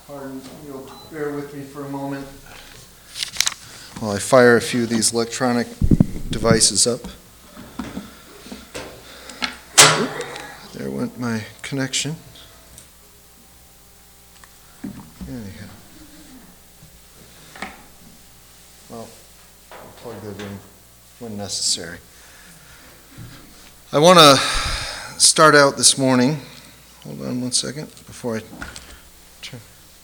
Pardon, you'll bear with me for a moment while I fire a few of these electronic devices up. There went my connection. Anyhow. Well, I'll plug that in when necessary. I want to start out this morning. Hold on one second before I turn.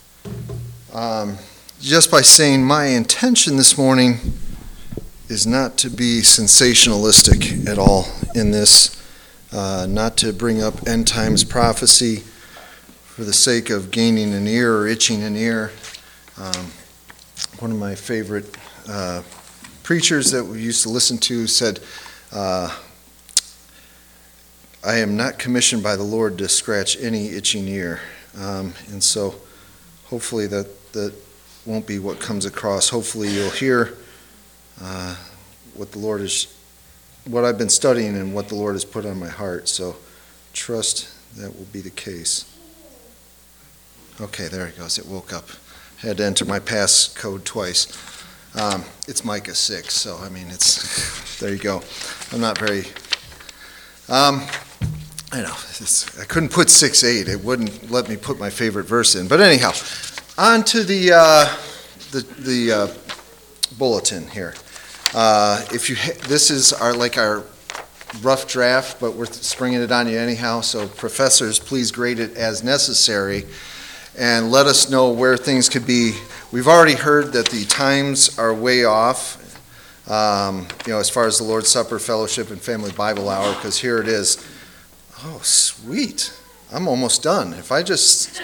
Just by saying my intention this morning is not to be sensationalistic at all in this, not to bring up end times prophecy for the sake of gaining an ear or itching an ear. One of my favorite preachers that we used to listen to said, I am not commissioned by the Lord to scratch any itching ear. And so hopefully that won't be what comes across. Hopefully you'll hear what I've been studying and what the Lord has put on my heart. So trust that will be the case. Okay, there it goes. It woke up. I had to enter my passcode twice. It's Micah 6, so I mean, there you go. I'm not very, I know, I couldn't put 6:8. It wouldn't let me put my favorite verse in. But anyhow, on to the bulletin here. This is our rough draft, but we're springing it on you anyhow. So professors, please grade it as necessary, and let us know where things could be. We've already heard that the times are way off, as far as the Lord's Supper, fellowship, and family Bible hour, because here it is. Oh, sweet. I'm almost done. If I just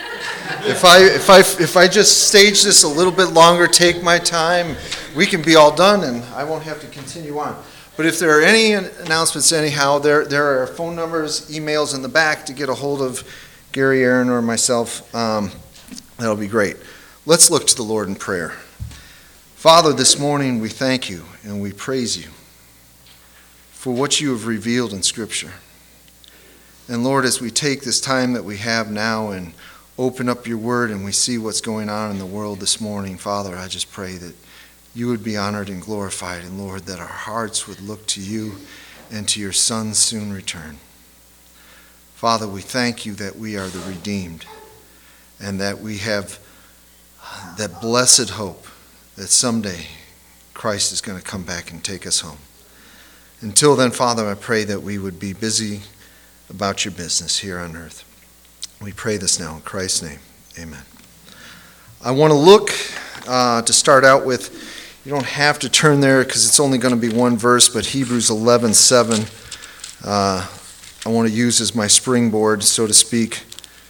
stage this a little bit longer, take my time, we can be all done and I won't have to continue on. But if there are any announcements anyhow, there are phone numbers, emails in the back to get a hold of Gary, Aaron, or myself. That'll be great. Let's look to the Lord in prayer. Father, this morning we thank you and we praise you for what you have revealed in Scripture. And Lord, as we take this time that we have now and open up your word and we see what's going on in the world this morning, Father, I just pray that you would be honored and glorified, and Lord, that our hearts would look to you and to your Son's soon return. Father, we thank you that we are the redeemed and that we have that blessed hope that someday Christ is going to come back and take us home. Until then, Father, I pray that we would be busy about your business here on earth. We pray this now in Christ's name. Amen. I want to look to start out with, you don't have to turn there because it's only going to be one verse, but Hebrews 11:7 I want to use as my springboard, so to speak.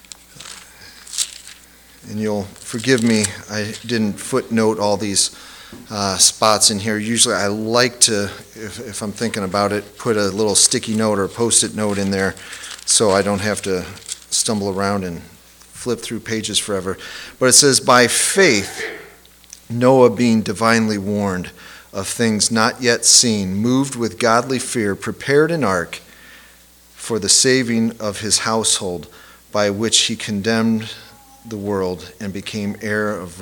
And you'll forgive me, I didn't footnote all these spots in here. Usually I like to, if I'm thinking about it, put a little sticky note or post-it note in there so I don't have to stumble around and flip through pages forever. But it says, by faith, Noah, being divinely warned of things not yet seen, moved with godly fear, prepared an ark for the saving of his household, by which he condemned the world and became heir of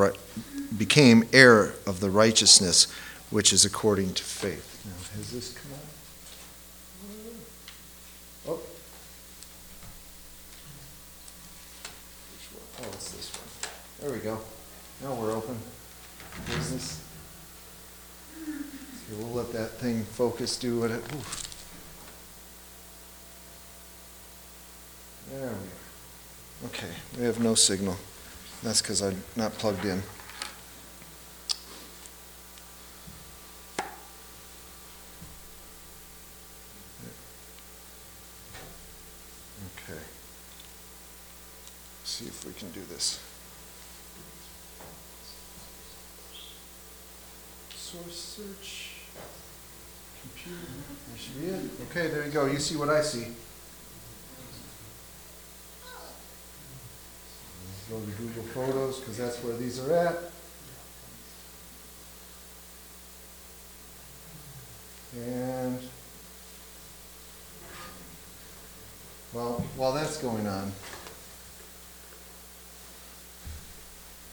the righteousness which is according to faith. Now, has this come out? Oh. Oh, it's this one. There we go. Now we're open. Business. Here, we'll let that thing focus, do what it... Oof. There we are. Okay, we have no signal. That's because I'm not plugged in. Okay. See if we can do this. Source search. Computer. That should be it. Okay, there you go. You see what I see. Let's go to Google Photos because that's where these are at. And well, while that's going on,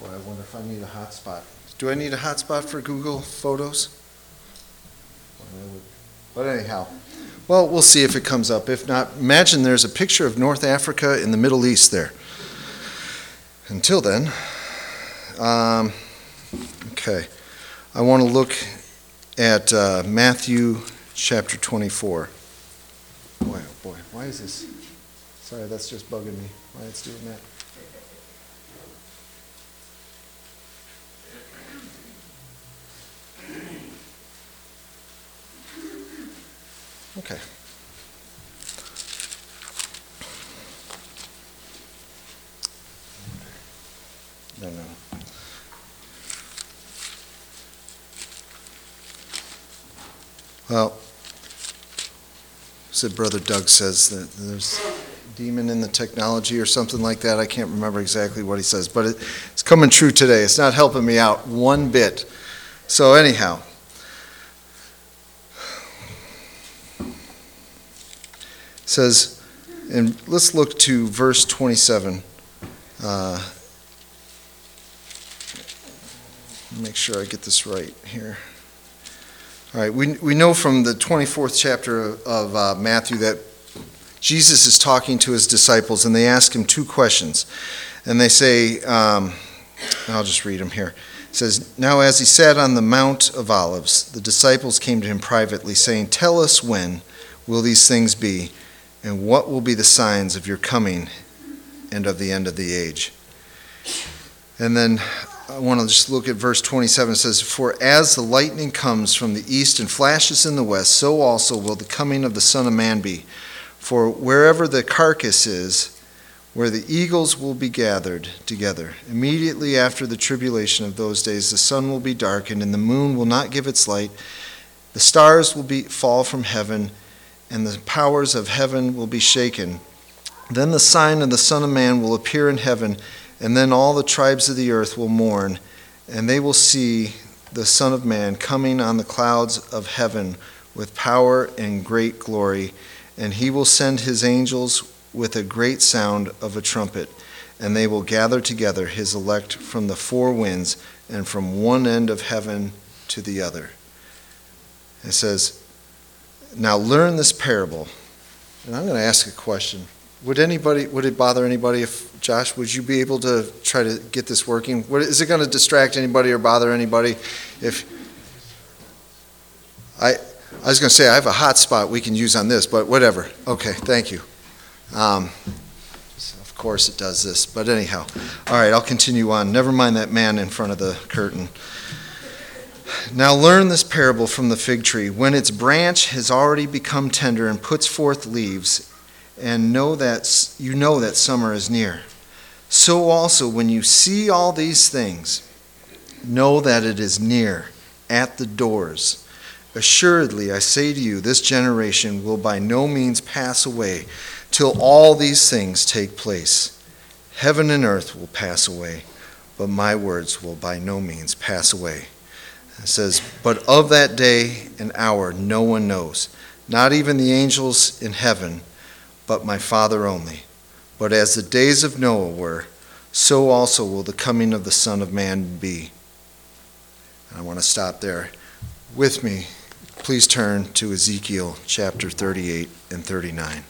Boy, I wonder if I need a hotspot. Do I need a hotspot for Google Photos? But anyhow, well, we'll see if it comes up. If not, imagine there's a picture of North Africa in the Middle East there. Until then, okay, I want to look at Matthew chapter 24. Boy, oh boy, why is this? Sorry, that's just bugging me. Why it's doing that? Okay. No. Well, said Brother Doug says that there's a demon in the technology or something like that. I can't remember exactly what he says, but it's coming true today. It's not helping me out one bit. So anyhow, it says, and let's look to verse 27. Make sure I get this right here. All right, we know from the 24th chapter of Matthew that Jesus is talking to his disciples, and they ask him two questions. And they say, I'll just read them here. It says, "Now as he sat on the Mount of Olives, the disciples came to him privately, saying, 'Tell us when will these things be, and what will be the signs of your coming and of the end of the age?'" And then I want to just look at verse 27. It says, "For as the lightning comes from the east and flashes in the west, so also will the coming of the Son of Man be. For wherever the carcass is, where the eagles will be gathered together. Immediately after the tribulation of those days, the sun will be darkened, and the moon will not give its light. The stars will fall from heaven, and the powers of heaven will be shaken. Then the sign of the Son of Man will appear in heaven, and then all the tribes of the earth will mourn, and they will see the Son of Man coming on the clouds of heaven with power and great glory. And he will send his angels with a great sound of a trumpet, and they will gather together his elect from the four winds and from one end of heaven to the other." It says, "Now learn this parable." And I'm going to ask a question. Would it bother anybody if, Josh, would you be able to try to get this working? Is it going to distract anybody or bother anybody? If I was going to say I have a hotspot we can use on this, but whatever. Okay, thank you. Of course it does this, but anyhow. All right, I'll continue on. Never mind that man in front of the curtain. "Now learn this parable from the fig tree. When its branch has already become tender and puts forth leaves, and you know that summer is near. So also when you see all these things, know that it is near, at the doors. Assuredly, I say to you, this generation will by no means pass away till all these things take place. Heaven and earth will pass away, but my words will by no means pass away." It says, "But of that day and hour no one knows, not even the angels in heaven, but my Father only. But as the days of Noah were, so also will the coming of the Son of Man be." I want to stop there. With me, please turn to Ezekiel chapter 38 and 39.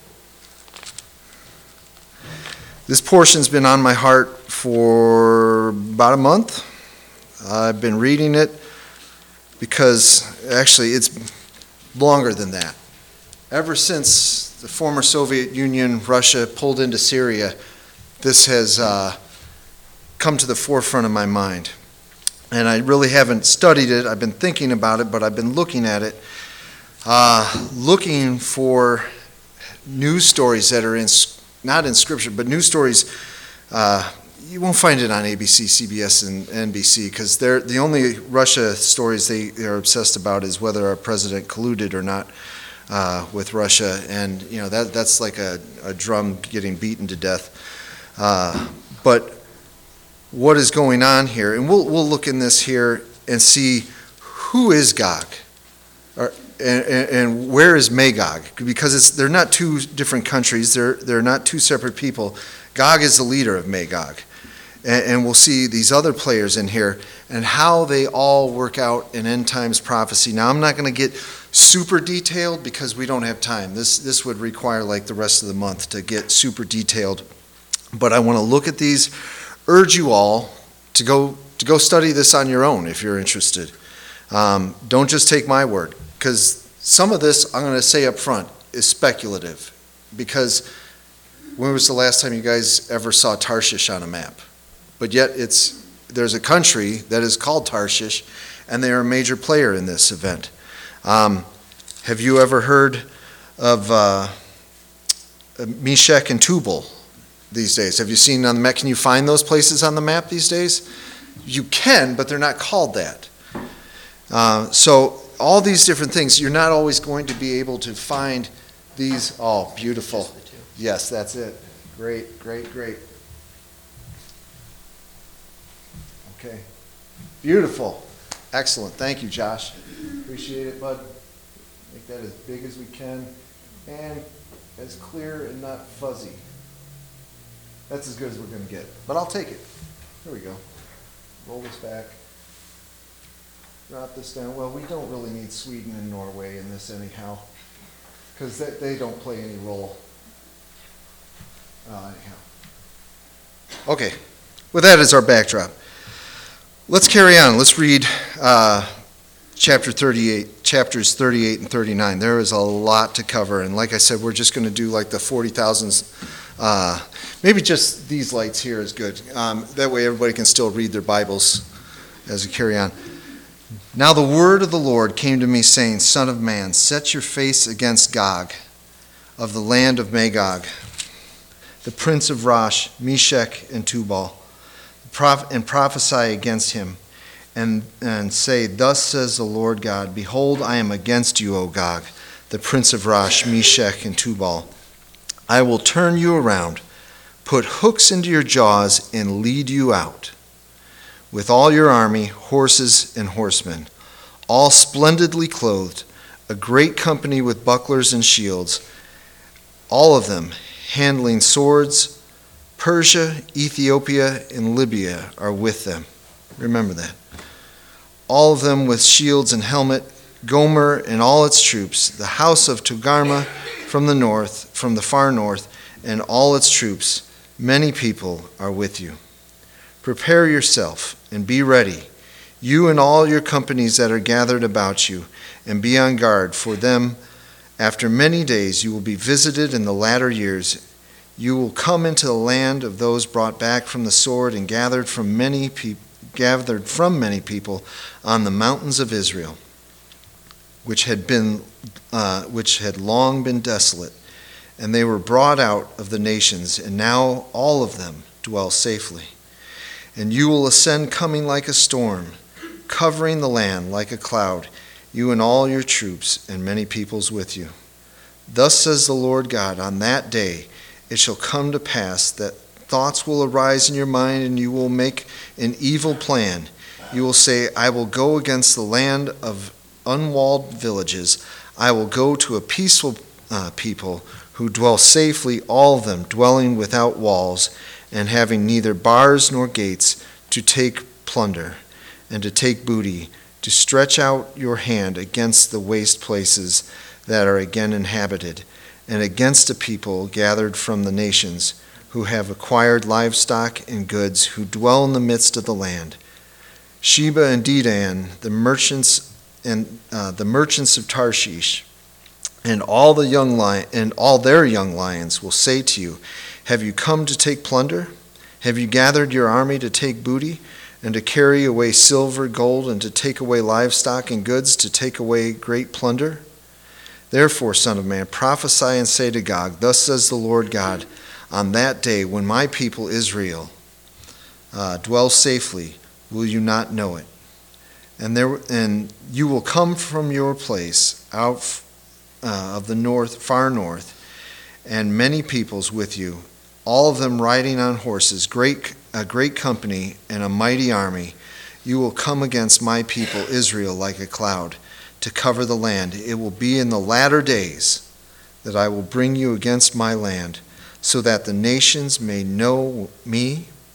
This portion's been on my heart for about a month. I've been reading it because actually it's longer than that. Ever since the former Soviet Union, Russia, pulled into Syria, this has come to the forefront of my mind. And I really haven't studied it. I've been thinking about it, but I've been looking at it, looking for news stories that are not in Scripture, but news stories. You won't find it on ABC, CBS, and NBC, because the only Russia stories they are obsessed about is whether our president colluded or not with Russia, and that's like a drum getting beaten to death. But what is going on here? And we'll look in this here and see who is Gog, and where is Magog? Because they're not two different countries. They're not two separate people. Gog is the leader of Magog, And we'll see these other players in here and how they all work out in end times prophecy. Now, I'm not going to get super detailed because we don't have time. This would require like the rest of the month to get super detailed. But I want to look at these, urge you all to go study this on your own if you're interested. Don't just take my word, because some of this, I'm going to say up front, is speculative. Because when was the last time you guys ever saw Tarshish on a map? But yet there's a country that is called Tarshish, and they are a major player in this event. Have you ever heard of Meshech and Tubal these days? Have you seen on the map? Can you find those places on the map these days? You can, but they're not called that. So all these different things, you're not always going to be able to find these. Oh, beautiful. Yes, that's it. Great, great, great. Okay. Beautiful. Excellent. Thank you, Josh. Appreciate it, bud. Make that as big as we can and as clear and not fuzzy. That's as good as we're going to get, but I'll take it. Here we go. Roll this back. Drop this down. Well, we don't really need Sweden and Norway in this anyhow, because they don't play any role. Anyhow. Okay. With that as our backdrop, let's carry on. Let's read chapters 38 and 39. There is a lot to cover, and like I said, we're just going to do like the 40,000s. Maybe just these lights here is good. That way everybody can still read their Bibles as we carry on. Now the word of the Lord came to me, saying, Son of man, set your face against Gog of the land of Magog, the prince of Rosh, Meshech, and Tubal, and prophesy against him, and say, Thus says the Lord God, Behold, I am against you, O Gog, the prince of Rosh, Meshech, and Tubal. I will turn you around, put hooks into your jaws, and lead you out, with all your army, horses and horsemen, all splendidly clothed, a great company with bucklers and shields, all of them handling swords. Persia, Ethiopia, and Libya are with them. Remember that. All of them with shields and helmet, Gomer and all its troops, the house of Togarmah from the north, from the far north, and all its troops, many people are with you. Prepare yourself and be ready, you and all your companies that are gathered about you, and be on guard for them. After many days you will be visited in the latter years. You will come into the land of those brought back from the sword and gathered from many people on the mountains of Israel, which had long been desolate, and they were brought out of the nations, and now all of them dwell safely. And you will ascend coming like a storm, covering the land like a cloud, you and all your troops, and many peoples with you. Thus says the Lord God, on that day it shall come to pass that thoughts will arise in your mind, and you will make an evil plan. You will say, I will go against the land of unwalled villages. I will go to a peaceful people who dwell safely, all of them dwelling without walls, and having neither bars nor gates, to take plunder and to take booty, to stretch out your hand against the waste places that are again inhabited, and against a people gathered from the nations, who have acquired livestock and goods, who dwell in the midst of the land. Sheba and Dedan, the merchants of Tarshish, and all their young lions will say to you, Have you come to take plunder? Have you gathered your army to take booty, and to carry away silver, gold, and to take away livestock and goods, to take away great plunder? Therefore, Son of man, prophesy and say to Gog, Thus says the Lord God, on that day when my people Israel dwell safely, will you not know it? And you will come from your place out of the far north, and many peoples with you, all of them riding on horses, a great company and a mighty army. You will come against my people Israel like a cloud, to cover the land. It will be in the latter days that I will bring you against my land, so that the nations may know me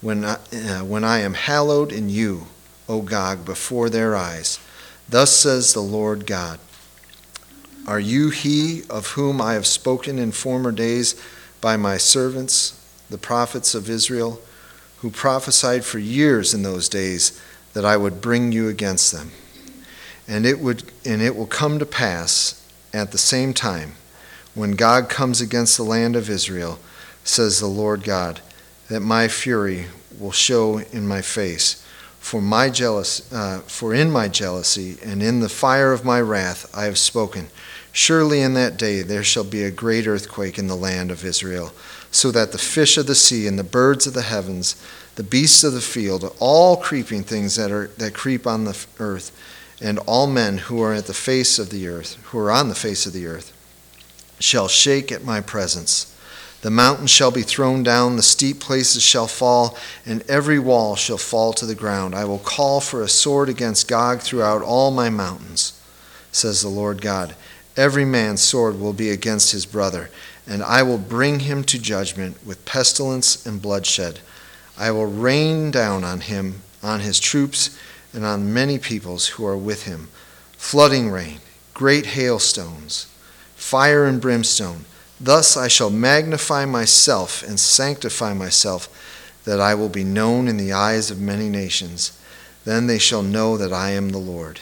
when I am hallowed in you, O Gog, before their eyes. Thus says the Lord God, are you he of whom I have spoken in former days by my servants, the prophets of Israel, who prophesied for years in those days that I would bring you against them? And it will come to pass at the same time, when God comes against the land of Israel, says the Lord God, that my fury will show in my face. For in my jealousy and in the fire of my wrath I have spoken. Surely in that day there shall be a great earthquake in the land of Israel, so that the fish of the sea and the birds of the heavens, the beasts of the field, all creeping things that creep on the earth, and all men who are on the face of the earth, shall shake at my presence. The mountains shall be thrown down, the steep places shall fall, and every wall shall fall to the ground. I will call for a sword against Gog throughout all my mountains, says the Lord God. Every man's sword will be against his brother, and I will bring him to judgment with pestilence and bloodshed. I will rain down on him, on his troops, and on many peoples who are with him, flooding rain, great hailstones, fire and brimstone. Thus I shall magnify myself and sanctify myself, that I will be known in the eyes of many nations. Then they shall know that I am the Lord.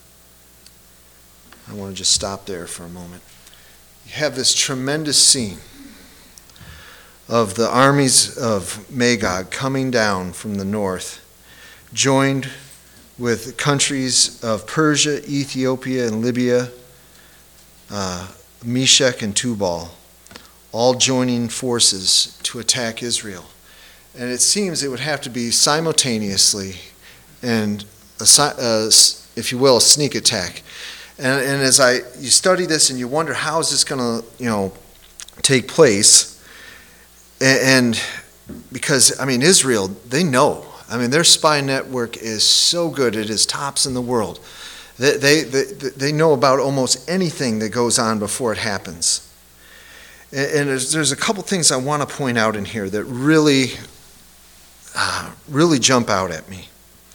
I want to just stop there for a moment. You have this tremendous scene of the armies of Magog coming down from the north, joined with countries of Persia, Ethiopia, and Libya, Meshech and Tubal, all joining forces to attack Israel. And it seems it would have to be simultaneously and, if you will, a sneak attack. And as you study this and you wonder how is this going to, take place, and because Israel, they know. Their spy network is so good; it is tops in the world. They know about almost anything that goes on before it happens. And there's a couple things I want to point out in here that really jump out at me.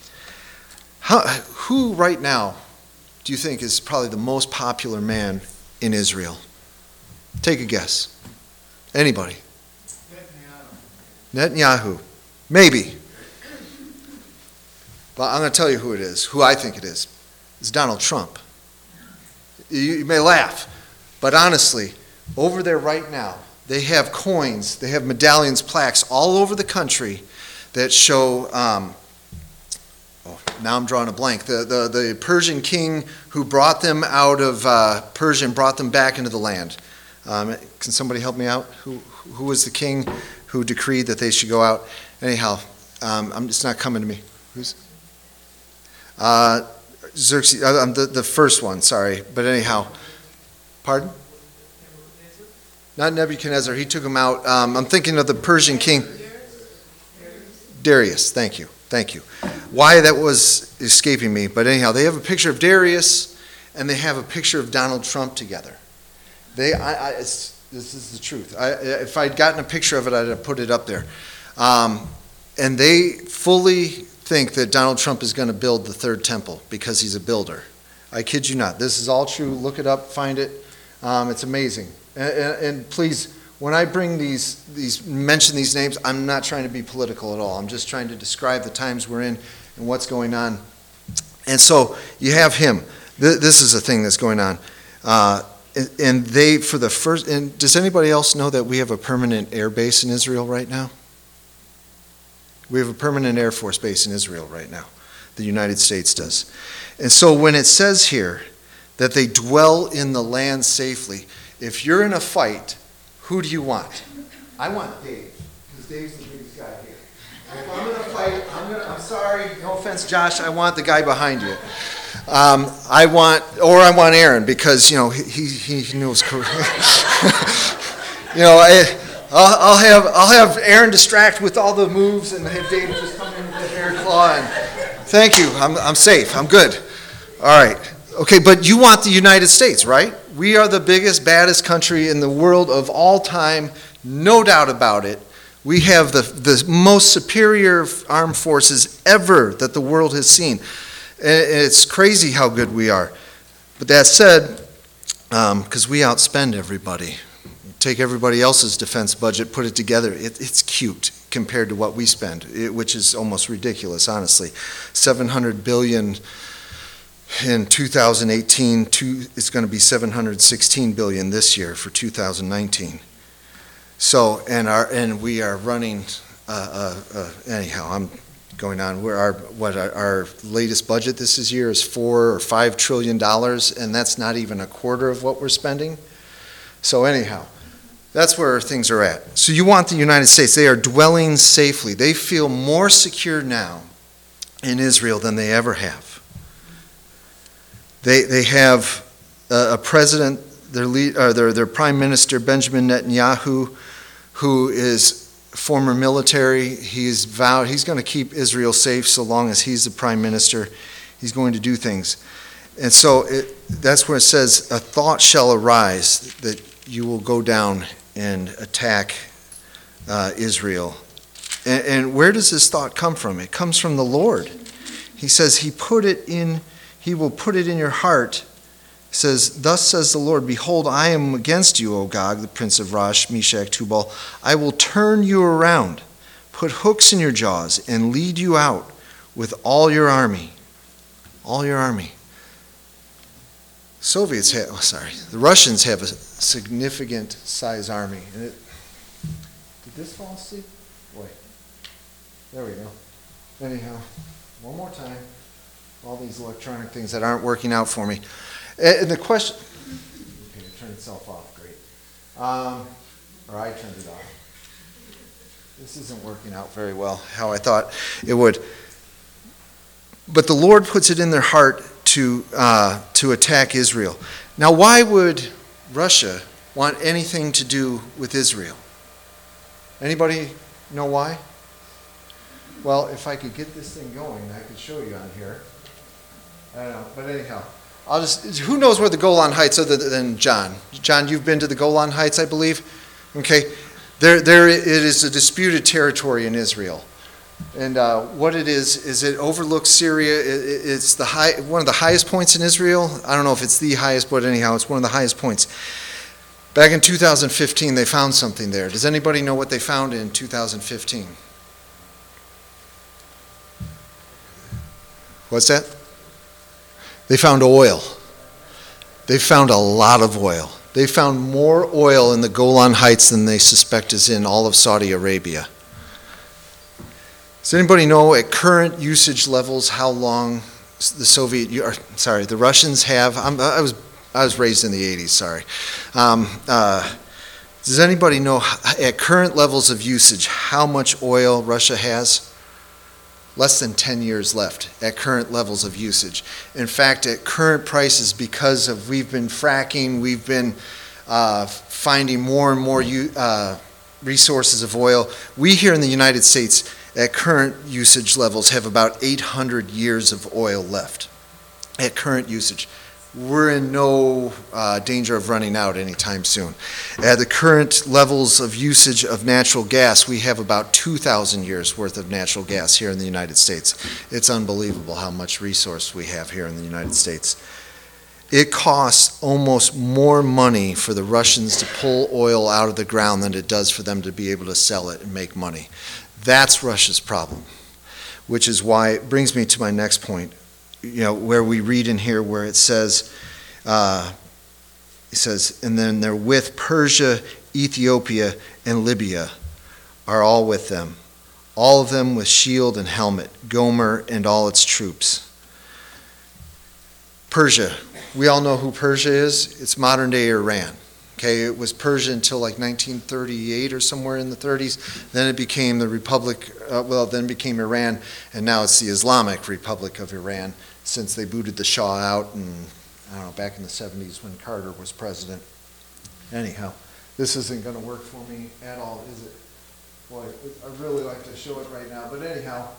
Who right now do you think is probably the most popular man in Israel? Take a guess. Anybody? Netanyahu. Maybe. But I'm going to tell you who it is, who I think it is. It's Donald Trump. You may laugh, but honestly, over there right now, they have coins, they have medallions, plaques all over the country that show, now I'm drawing a blank, the Persian king who brought them out of Persia and brought them back into the land. Can somebody help me out? Who was the king who decreed that they should go out? Anyhow, it's not coming to me. Who's? Xerxes, the first one, sorry. But anyhow, pardon? Not Nebuchadnezzar, he took him out. I'm thinking of the Persian king. Darius, thank you. Why that was escaping me, but anyhow, they have a picture of Darius and they have a picture of Donald Trump together. This is the truth. If I'd gotten a picture of it, I'd have put it up there. And they fully think that Donald Trump is going to build the third temple because he's a builder. I kid you not. This is all true. Look it up, find it. It's amazing. And please, when I bring mention these names, I'm not trying to be political at all. I'm just trying to describe the times we're in and what's going on. And so you have him. This is a thing that's going on. And does anybody else know that we have a permanent air base in Israel right now? We have a permanent Air Force base in Israel right now. The United States does. And so when it says here that they dwell in the land safely, if you're in a fight, who do you want? I want Dave, because Dave's the biggest guy here. If I'm in a fight, I'm sorry, no offense, Josh, I want the guy behind you. I want Aaron, because, he knows. I'll have Aaron distract with all the moves and have Dave just come in with the hair claw. And thank you, I'm safe, I'm good. All right. Okay, but you want the United States, right? We are the biggest, baddest country in the world of all time, no doubt about it. We have the most superior armed forces ever that the world has seen. It's crazy how good we are. But that said, because we outspend everybody, take everybody else's defense budget, put it together, it's cute compared to what we spend, which is almost ridiculous, honestly. $700 billion in 2018, it's going to be $716 billion this year for 2019. So, and we are running, anyhow, I'm going on. Our latest budget this year is $4 or $5 trillion, and that's not even a quarter of what we're spending. So anyhow, that's where things are at. So you want the United States, they are dwelling safely. They feel more secure now in Israel than they ever have. They have a president, their prime minister, Benjamin Netanyahu, who is former military. He's vowed he's going to keep Israel safe so long as he's the prime minister. He's going to do things. And so that's where it says, a thought shall arise that you will go down and attack Israel. And where does this thought come from? It comes from the Lord. He says he will put it in your heart. He says, thus says the Lord, behold, I am against you, O Gog, the prince of Rosh, Meshach, Tubal. I will turn you around, put hooks in your jaws, and lead you out with all your army. All your army. The Russians have a significant size army. And did this fall asleep? Boy. There we go. Anyhow, one more time. All these electronic things that aren't working out for me. And the question, okay, it turned itself off, great. Or I turned it off. This isn't working out very well, how I thought it would. But the Lord puts it in their heart to attack Israel. Now, why would Russia want anything to do with Israel? Anybody know why? Well, if I could get this thing going, I could show you on here. I don't know, but anyhow, who knows where the Golan Heights other than John? John, you've been to the Golan Heights, I believe? Okay. There it is a disputed territory in Israel. And what it is it overlooks Syria. It's one of the highest points in Israel. I don't know if it's the highest, but anyhow, it's one of the highest points. Back in 2015, they found something there. Does anybody know what they found in 2015? What's that? They found oil. They found a lot of oil. They found more oil in the Golan Heights than they suspect is in all of Saudi Arabia. Does anybody know at current usage levels how long the Russians have? I was raised in the 80s, sorry. Does anybody know at current levels of usage how much oil Russia has? Less than 10 years left at current levels of usage. In fact, at current prices, because we've been fracking, we've been finding more and more resources of oil. We here in the United States, at current usage levels, have about 800 years of oil left at current usage. We're in no danger of running out anytime soon. At the current levels of usage of natural gas, we have about 2,000 years worth of natural gas here in the United States. It's unbelievable how much resource we have here in the United States. It costs almost more money for the Russians to pull oil out of the ground than it does for them to be able to sell it and make money. That's Russia's problem, which is why it brings me to my next point. Where we read in here where it says, and then they're with Persia, Ethiopia, and Libya are all with them, all of them with shield and helmet, Gomer and all its troops. Persia, we all know who Persia is. It's modern day Iran. Okay, it was Persia until like 1938 or somewhere in the 30s. Then it became the Republic, then became Iran, and now it's the Islamic Republic of Iran since they booted the Shah out back in the 70s when Carter was president. Anyhow, this isn't going to work for me at all, is it? Boy, I'd really like to show it right now, but anyhow,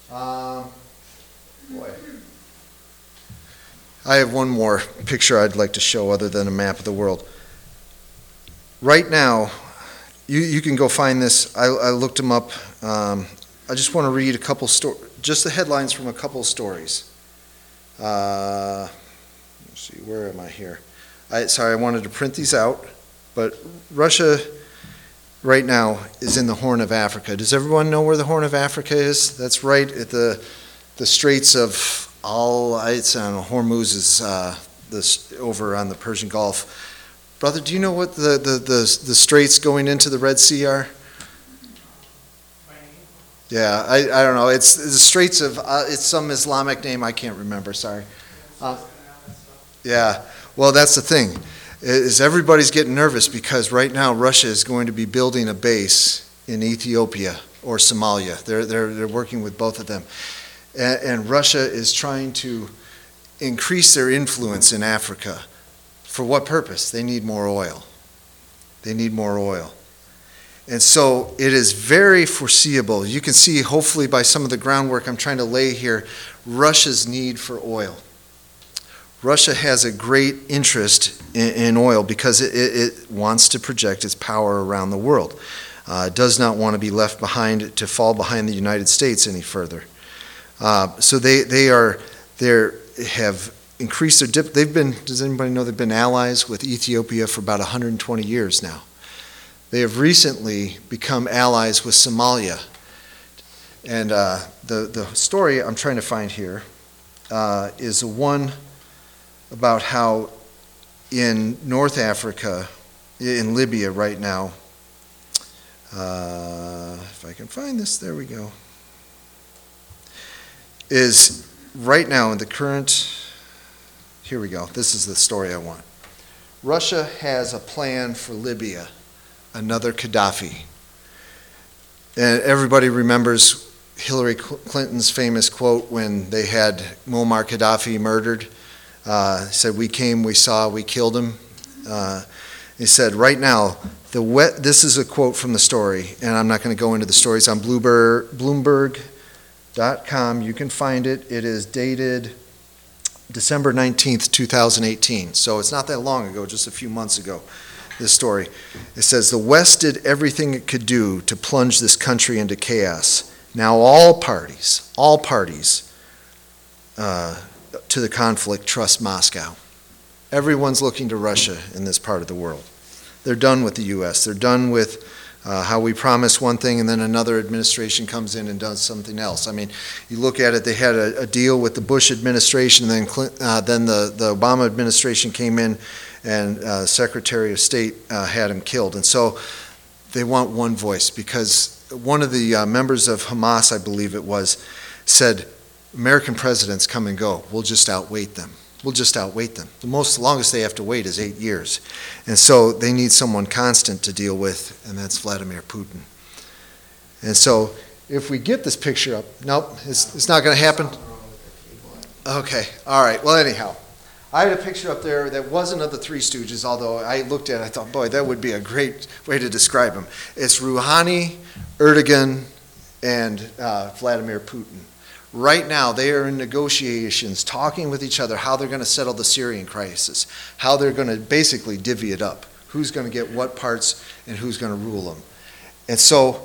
I have one more picture I'd like to show other than a map of the world. Right now, You can go find this. I looked them up. I just want to read a couple just the headlines from a couple stories. Let's see, where am I here? Sorry, I wanted to print these out, but Russia right now is in the Horn of Africa. Does everyone know where the Horn of Africa is? That's right at the Straits of Hormuz is over on the Persian Gulf. Brother, do you know what the straits going into the Red Sea are? Yeah, I don't know. It's the Straits of, it's some Islamic name, I can't remember, sorry. Yeah, well, that's the thing, is everybody's getting nervous because right now Russia is going to be building a base in Ethiopia or Somalia. They're working with both of them. And Russia is trying to increase their influence in Africa. For what purpose? They need more oil. They need more oil. And so it is very foreseeable. You can see, hopefully, by some of the groundwork I'm trying to lay here, Russia's need for oil. Russia has a great interest in oil because it wants to project its power around the world. It does not want to be left behind, to fall behind the United States any further. So they have increased their dip. Does anybody know they've been allies with Ethiopia for about 120 years now? They have recently become allies with Somalia. And the story I'm trying to find here is one about how in North Africa, in Libya right now, if I can find this, there we go, is right now in the current. Here we go. This is the story I want. Russia has a plan for Libya, another Gaddafi. And everybody remembers Hillary Clinton's famous quote when they had Muammar Gaddafi murdered. He said, "We came, we saw, we killed him." He said, right now, this is a quote from the story, and I'm not going to go into the stories on Bloomberg.com. You can find it. It is dated December 19th, 2018. So it's not that long ago, just a few months ago, this story. It says, "The West did everything it could do to plunge this country into chaos. Now all parties to the conflict trust Moscow." Everyone's looking to Russia in this part of the world. They're done with the U.S. They're done with how we promise one thing and then another administration comes in and does something else. I mean, you look at it, they had a deal with the Bush administration, and then the Obama administration came in and Secretary of State had him killed. And so they want one voice because one of the members of Hamas, I believe it was, said, "American presidents come and go. We'll just outwait them. We'll just outwait them." The longest they have to wait is 8 years. And so they need someone constant to deal with, and that's Vladimir Putin. And so if we get this picture up, nope, it's not going to happen. Okay, all right. Well, anyhow, I had a picture up there that wasn't of the Three Stooges, although I looked at it, I thought, boy, that would be a great way to describe them. It's Rouhani, Erdogan, and Vladimir Putin. Right now, they are in negotiations, talking with each other how they're going to settle the Syrian crisis, how they're going to basically divvy it up, who's going to get what parts and who's going to rule them. And so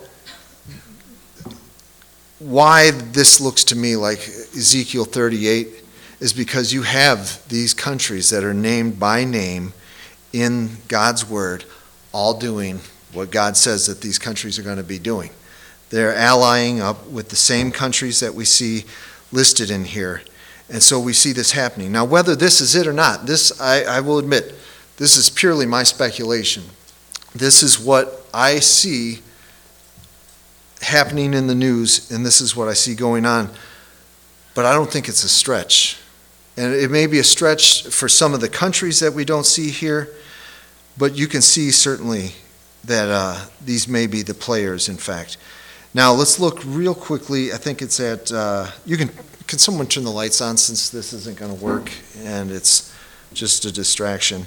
why this looks to me like Ezekiel 38 is because you have these countries that are named by name in God's word, all doing what God says that these countries are going to be doing. They're allying up with the same countries that we see listed in here. And so we see this happening. Now, whether this is it or not, this, I will admit, this is purely my speculation. This is what I see happening in the news, and this is what I see going on. But I don't think it's a stretch. And it may be a stretch for some of the countries that we don't see here, but you can see certainly that these may be the players, in fact. Now, let's look real quickly. I think it's at, can someone turn the lights on since this isn't going to work and it's just a distraction.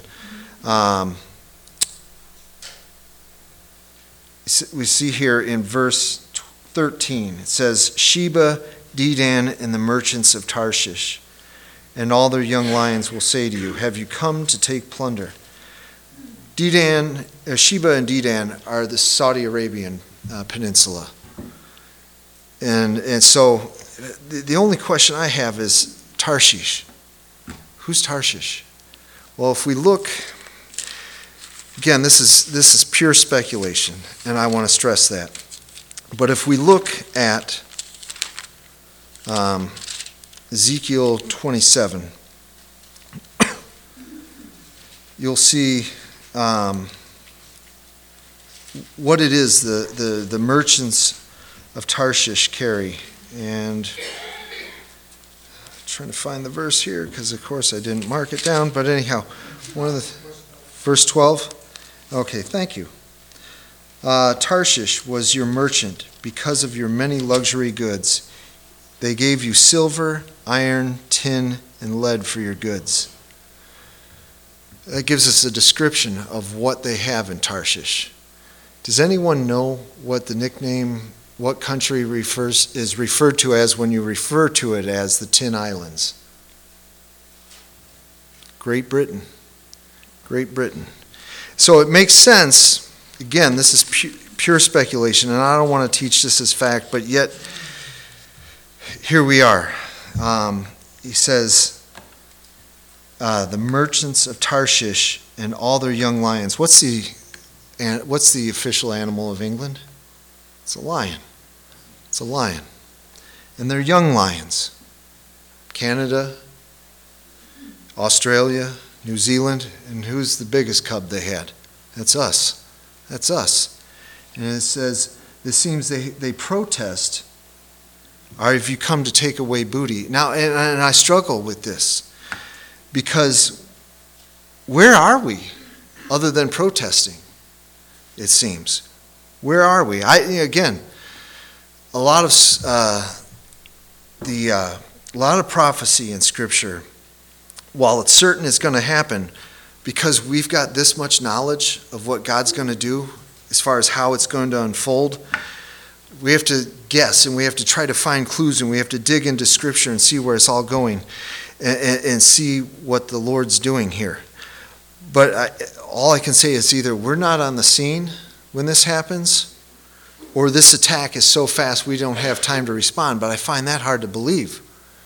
We see here in verse 13, it says, "Sheba, Dedan, and the merchants of Tarshish, and all their young lions will say to you, 'Have you come to take plunder?' Dedan, Sheba and Dedan are the Saudi Arabian peninsula. And so the only question I have is Tarshish. Who's Tarshish? Well, if we look, again, this is pure speculation, and I want to stress that. But if we look at Ezekiel 27, you'll see what it is the merchants of Tarshish carry. And I'm trying to find the verse here because, of course, I didn't mark it down. But anyhow, verse 12. Okay, thank you. Tarshish was your merchant because of your many luxury goods. They gave you silver, iron, tin, and lead for your goods. That gives us a description of what they have in Tarshish. Does anyone know what the nickname, what country is referred to as when you refer to it as the Tin Islands? Great Britain. Great Britain. So it makes sense. Again, this is pure speculation, and I don't want to teach this as fact, but yet here we are. He says, the merchants of Tarshish and all their young lions. What's the official animal of England? It's a lion. It's a lion. And they're young lions. Canada, Australia, New Zealand, and who's the biggest cub they had? That's us. That's us. And it says, it seems they protest, or if you come to take away booty. Now, and I struggle with this, because where are we other than protesting, it seems? Where are we? Again, a lot of prophecy in Scripture, while it's certain it's going to happen, because we've got this much knowledge of what God's going to do as far as how it's going to unfold, we have to guess and we have to try to find clues and we have to dig into Scripture and see where it's all going and see what the Lord's doing here. But all I can say is either we're not on the scene when this happens, or this attack is so fast we don't have time to respond. But I find that hard to believe.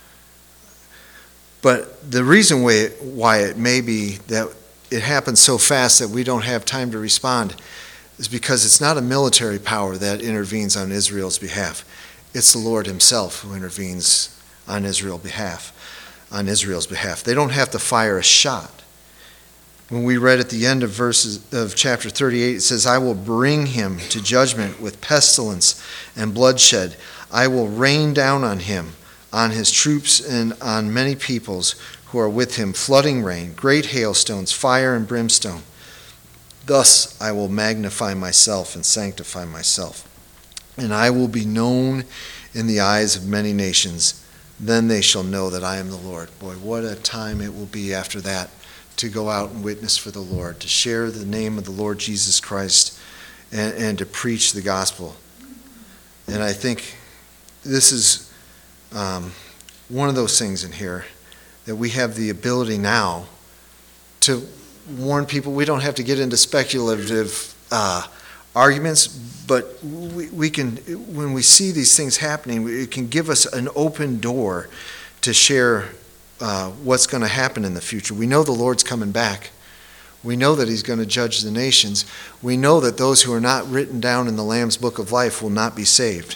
But the reason why it may be that it happens so fast that we don't have time to respond is because it's not a military power that intervenes on Israel's behalf. It's the Lord himself who intervenes on Israel's behalf. They don't have to fire a shot. When we read at the end of chapter 38, it says, I will bring him to judgment with pestilence and bloodshed. I will rain down on him, on his troops, and on many peoples who are with him, flooding rain, great hailstones, fire and brimstone. Thus I will magnify myself and sanctify myself, and I will be known in the eyes of many nations. Then they shall know that I am the Lord. Boy, what a time it will be after that to go out and witness for the Lord, to share the name of the Lord Jesus Christ, and to preach the gospel. And I think this is one of those things in here that we have the ability now to warn people. We don't have to get into speculative arguments, but we can, when we see these things happening, it can give us an open door to share what's going to happen in the future. We know the Lord's coming back. We know that he's going to judge the nations. We know that those who are not written down in the Lamb's Book of Life will not be saved.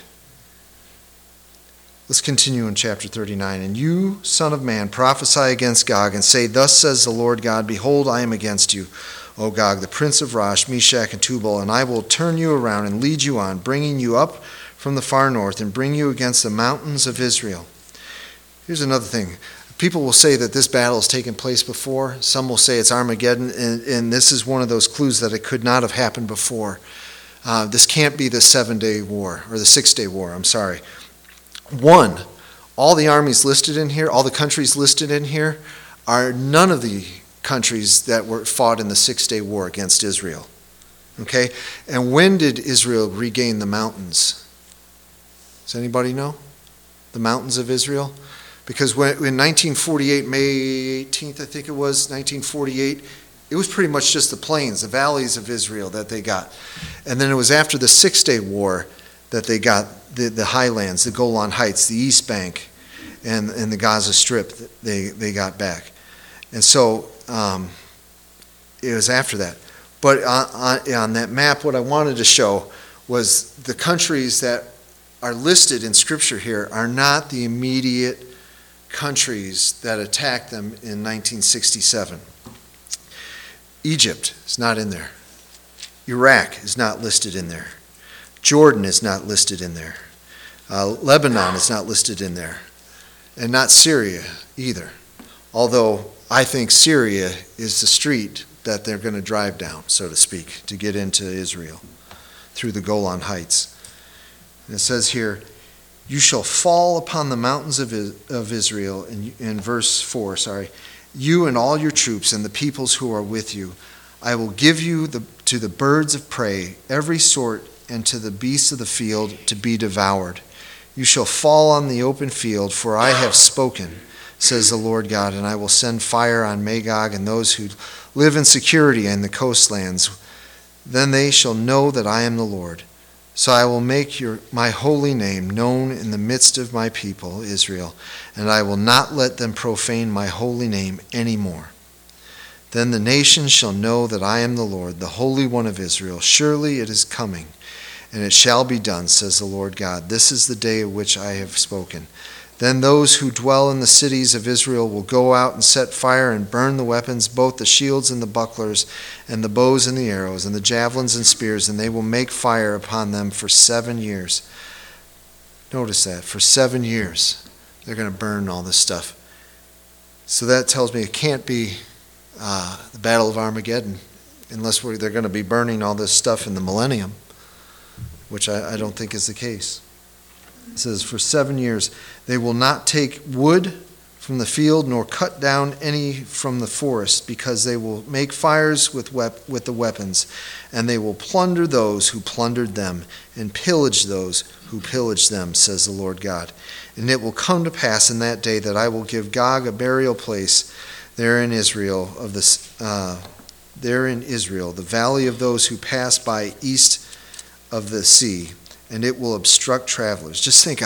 Let's continue in chapter 39. And you, son of man, prophesy against Gog and say, Thus says the Lord God, Behold, I am against you, O Gog, the prince of Rosh, Meshach, and Tubal, and I will turn you around and lead you on, bringing you up from the far north and bring you against the mountains of Israel. Here's another thing. People will say that this battle has taken place before. Some will say it's Armageddon, and this is one of those clues that it could not have happened before. This can't be the 7-day war, or the 6-day war, I'm sorry. One, all the armies listed in here, all the countries listed in here, are none of the countries that were fought in the 6-day war against Israel. Okay? And when did Israel regain the mountains? Does anybody know? The mountains of Israel? Because in 1948, May 18th, I think it was, 1948, it was pretty much just the plains, the valleys of Israel that they got. And then it was after the 6-day war that they got the highlands, the Golan Heights, the East Bank, and the Gaza Strip that they got back. And so it was after that. But on that map, what I wanted to show was the countries that are listed in Scripture here are not the immediate countries that attacked them in 1967. Egypt is not in there. Iraq is not listed in there. Jordan is not listed in there. Lebanon is not listed in there. And not Syria either. Although I think Syria is the street that they're going to drive down, so to speak, to get into Israel through the Golan Heights. And it says here, you shall fall upon the mountains of Israel, in verse 4, you and all your troops and the peoples who are with you. I will give you to the birds of prey, every sort, and to the beasts of the field to be devoured. You shall fall on the open field, for I have spoken, says the Lord God, and I will send fire on Magog and those who live in security in the coastlands. Then they shall know that I am the Lord. So I will make my holy name known in the midst of my people, Israel, and I will not let them profane my holy name any more. Then the nations shall know that I am the Lord, the Holy One of Israel. Surely it is coming, and it shall be done, says the Lord God. This is the day of which I have spoken. Then those who dwell in the cities of Israel will go out and set fire and burn the weapons, both the shields and the bucklers, and the bows and the arrows, and the javelins and spears, and they will make fire upon them for 7 years. Notice that, for 7 years, they're going to burn all this stuff. So that tells me it can't be the Battle of Armageddon, unless they're going to be burning all this stuff in the millennium, which I don't think is the case. It says, for 7 years, they will not take wood from the field, nor cut down any from the forest, because they will make fires with the weapons, and they will plunder those who plundered them, and pillage those who pillaged them, says the Lord God. And it will come to pass in that day that I will give Gog a burial place there in Israel, the valley of those who pass by east of the sea, and it will obstruct travelers. Just think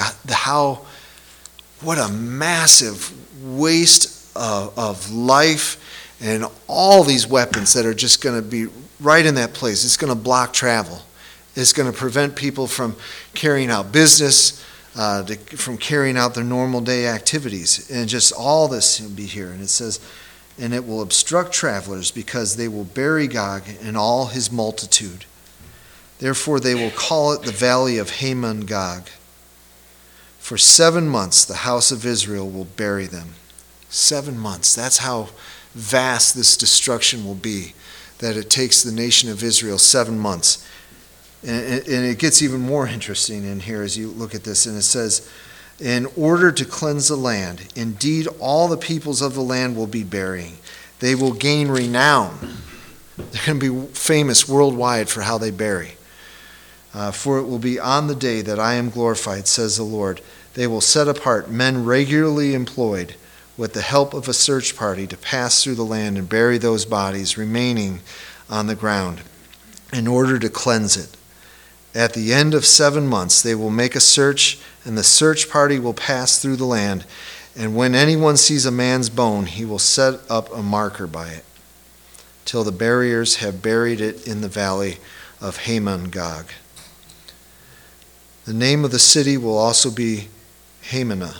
what a massive waste of life, and all these weapons that are just going to be right in that place. It's going to block travel. It's going to prevent people from carrying out business, from carrying out their normal day activities. And just all this will be here. And it says, and it will obstruct travelers, because they will bury Gog and all his multitude. Therefore they will call it the valley of Hamon Gog. For 7 months the house of Israel will bury them. 7 months. That's how vast this destruction will be, that it takes the nation of Israel 7 months. And it gets even more interesting in here as you look at this. And it says, in order to cleanse the land, indeed all the peoples of the land will be burying. They will gain renown. They're going to be famous worldwide for how they bury. For it will be on the day that I am glorified, says the Lord. They will set apart men regularly employed with the help of a search party to pass through the land and bury those bodies remaining on the ground in order to cleanse it. At the end of 7 months, they will make a search, and the search party will pass through the land. And when anyone sees a man's bone, he will set up a marker by it, till the buriers have buried it in the valley of Hamon Gog. The name of the city will also be Hamona,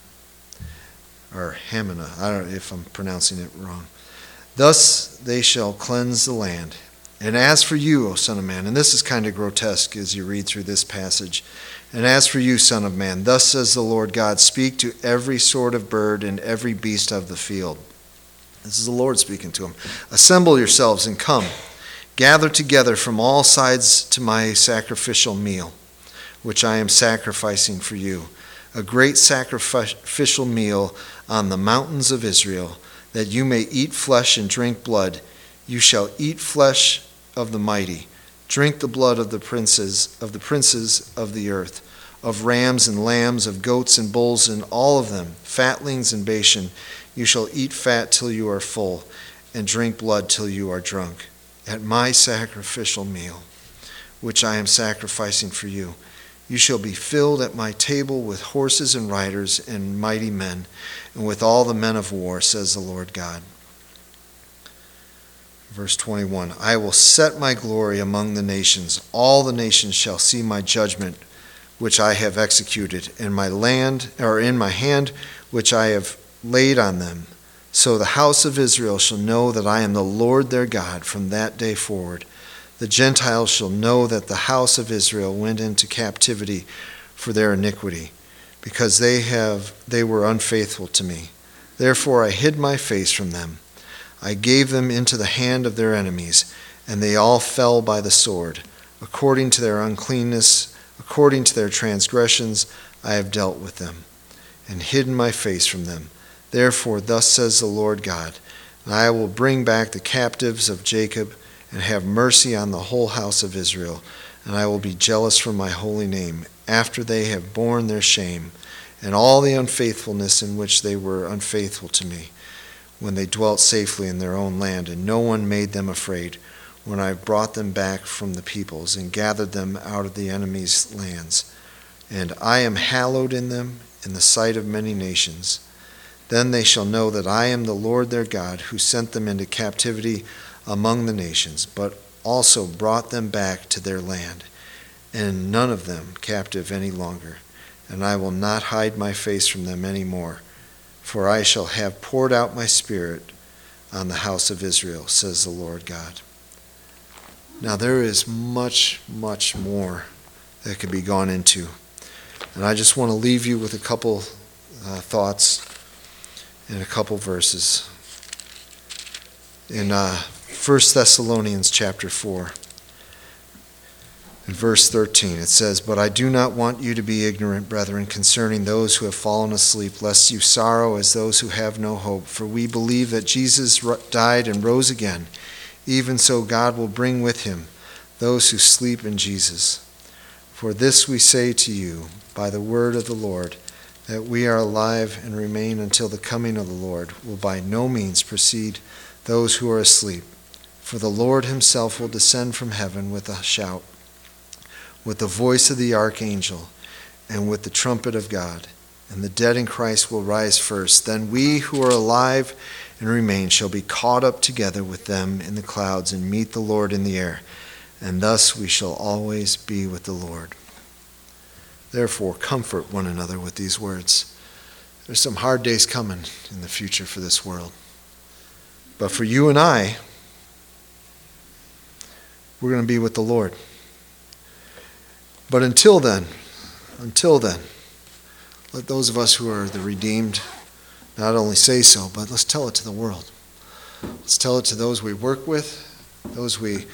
or Hamona. I don't know if I'm pronouncing it wrong. Thus they shall cleanse the land. And as for you, O son of man, and this is kind of grotesque as you read through this passage. And as for you, son of man, thus says the Lord God, speak to every sort of bird and every beast of the field. This is the Lord speaking to him. Assemble yourselves and come. Gather together from all sides to my sacrificial meal, which I am sacrificing for you, a great sacrificial meal on the mountains of Israel, that you may eat flesh and drink blood. You shall eat flesh of the mighty, drink the blood of the princes of the earth, of rams and lambs, of goats and bulls, and all of them, fatlings and Bashan. You shall eat fat till you are full. and drink blood till you are drunk. At my sacrificial meal, which I am sacrificing for you, you shall be filled at my table with horses and riders and mighty men, and with all the men of war, says the Lord God. Verse 21, I will set my glory among the nations. All the nations shall see my judgment, which I have executed, in my hand, which I have laid on them. So the house of Israel shall know that I am the Lord their God from that day forward. The Gentiles shall know that the house of Israel went into captivity for their iniquity, because they were unfaithful to me. Therefore I hid my face from them. I gave them into the hand of their enemies, and they all fell by the sword. According to their uncleanness, according to their transgressions, I have dealt with them, and hidden my face from them. Therefore, thus says the Lord God, I will bring back the captives of Jacob, and have mercy on the whole house of Israel, and I will be jealous for my holy name, after they have borne their shame, and all the unfaithfulness in which they were unfaithful to me, when they dwelt safely in their own land, and no one made them afraid, when I brought them back from the peoples, and gathered them out of the enemy's lands. And I am hallowed in them in the sight of many nations. Then they shall know that I am the Lord their God, who sent them into captivity among the nations, but also brought them back to their land, and none of them captive any longer. And I will not hide my face from them any more, for I shall have poured out my spirit on the house of Israel, says the Lord God. Now there is much, much more that could be gone into. And I just want to leave you with a couple thoughts and a couple verses. In 1 Thessalonians chapter 4, in verse 13, it says, But I do not want you to be ignorant, brethren, concerning those who have fallen asleep, lest you sorrow as those who have no hope. For we believe that Jesus died and rose again. Even so God will bring with him those who sleep in Jesus. For this we say to you by the word of the Lord, that we are alive and remain until the coming of the Lord will by no means precede those who are asleep. For the Lord himself will descend from heaven with a shout, with the voice of the archangel, and with the trumpet of God. And the dead in Christ will rise first. Then we who are alive and remain shall be caught up together with them in the clouds and meet the Lord in the air. And thus we shall always be with the Lord. Therefore, comfort one another with these words. There's some hard days coming in the future for this world. But for you and I, we're going to be with the Lord. But until then, let those of us who are the redeemed not only say so, but let's tell it to the world. Let's tell it to those we work with, those we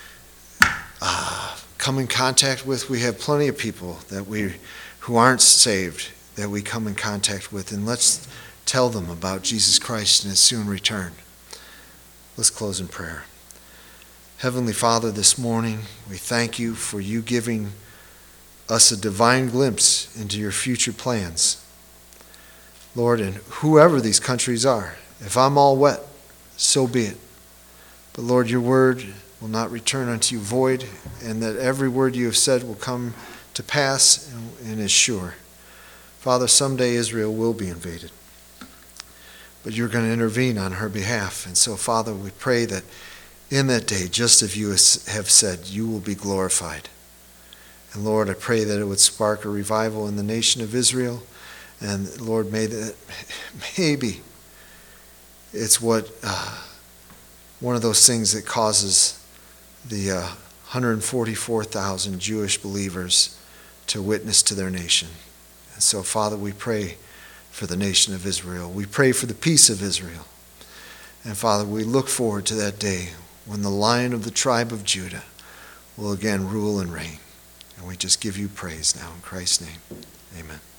come in contact with. We have plenty of people who aren't saved that we come in contact with, and let's tell them about Jesus Christ and his soon return. Let's close in prayer. Heavenly Father, this morning we thank you for you giving us a divine glimpse into your future plans. Lord, and whoever these countries are, if I'm all wet, so be it. But Lord, your word will not return unto you void, and that every word you have said will come to pass and is sure. Father, someday Israel will be invaded, but you're going to intervene on her behalf. And so, Father, we pray that in that day, just as you have said, you will be glorified. And Lord, I pray that it would spark a revival in the nation of Israel. And Lord, maybe it's one of those things that causes the 144,000 Jewish believers to witness to their nation. And so, Father, we pray for the nation of Israel. We pray for the peace of Israel. And Father, we look forward to that day when the Lion of the tribe of Judah will again rule and reign. And we just give you praise now in Christ's name. Amen.